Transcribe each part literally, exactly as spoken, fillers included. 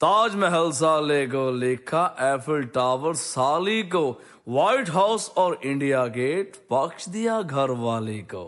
ताजमहल साले को लिखा, एफिल टावर साली को, व्हाइट हाउस और इंडिया गेट बख्श दिया घर वाली को।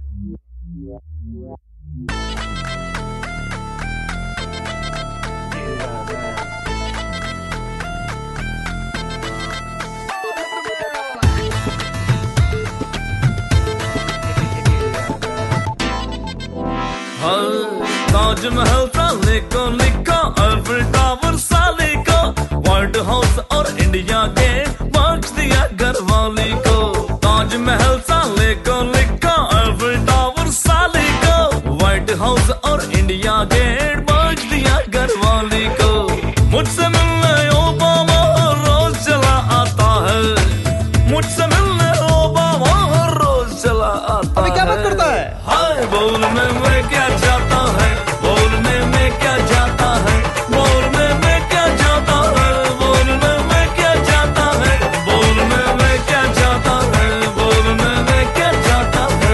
ताजमहल साले को लिखा, एफिल टावर साले को, व्हाइट हाउस और इंडिया गेट बख्श दिया घर वाली को। ताजमहल साले को लिखा, एफिल टावर साले को, व्हाइट हाउस और इंडिया गेट बख्श दिया घर वाली को। मुझसे मिलने ओबामा हर रोज चला आता है, मुझसे मिलने ओबामा हर रोज चला आता है। अभी क्या बात करता है? हाय बोलने में क्या जाता है, बोलने में क्या जाता है, बोलने में क्या जाता है, बोलने में क्या जाता है, बोलने में क्या जाता है, बोलने में क्या जाता है।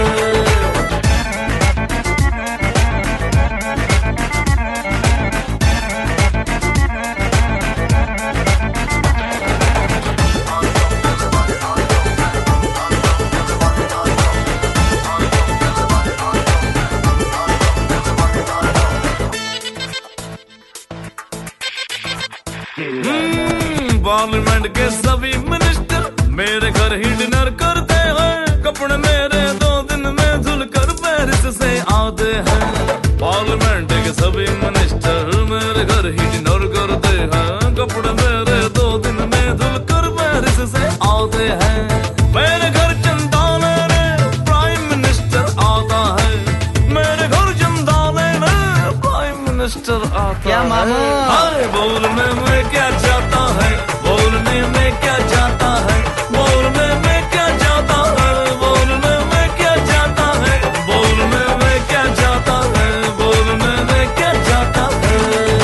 पार्लियामेंट के सभी मिनिस्टर मेरे घर ही डिनर करते हैं, कपड़े मेरे दो दिन में धुलकर पेरिस से आते हैं। पार्लियामेंट के सभी मिनिस्टर मेरे घर ही डिनर करते हैं, कपड़े मेरे दो दिन में धुलकर पेरिस से आते हैं। मेरे घर चंदा लेने प्राइम मिनिस्टर आता है, मेरे घर चंदा लेने प्राइम मिनिस्टर आता क्या है। मामा? हाय बोलने में क्या जाता है, बोलने में क्या जाता है, बोलने में क्या जाता है, बोलने में क्या जाता है, बोलने में क्या जाता है, बोलने में क्या जाता है।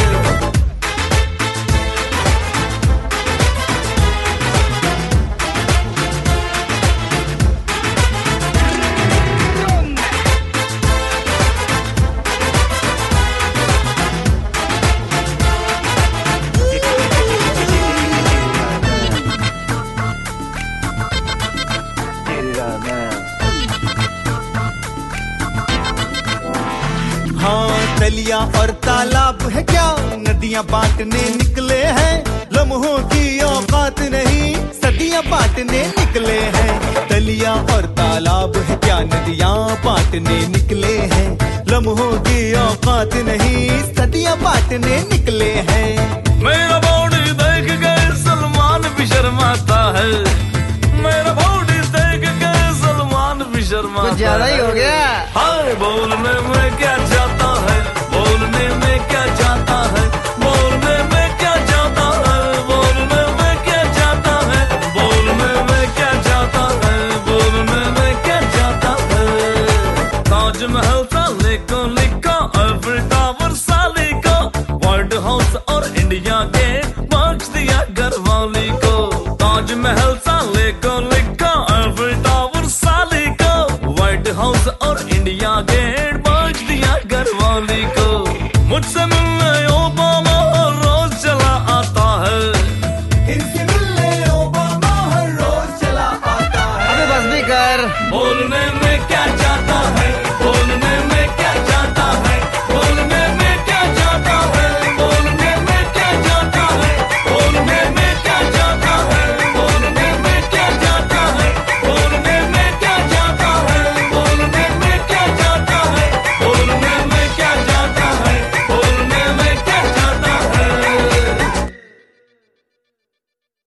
हाँ, तलिया और तालाब है क्या, नदियां बांटने निकले हैं। लम्हों की औकात नहीं, सदियां बांटने निकले हैं। तलिया और तालाब है क्या, नदियां बांटने निकले हैं। लम्हों की औकात नहीं, सदियां बांटने निकले हैं। मेरा बॉडी देख के सलमान भी शर्माता है, मेरा बॉडी देख के सलमान भी शर्माता है। कुछ ज्यादा ही हो गया। हाय बोलने में क्या जाता है, बोलने में क्या जाता है, बोलने में क्या जाता है, बोलने में क्या जाता है, बोलने में क्या जाता है, बोलने में क्या जाता है। ताजमहल साले को लिखा, एफिल टावर साले को, व्हाइट हाउस और इंडिया गेट बख्श दिया घर वाली को। ताजमहल साले को लिखा, एफिल टावर साले को, व्हाइट हाउस और इंडिया गेट बख्श दिया घर वाली को। मुझसे मिलने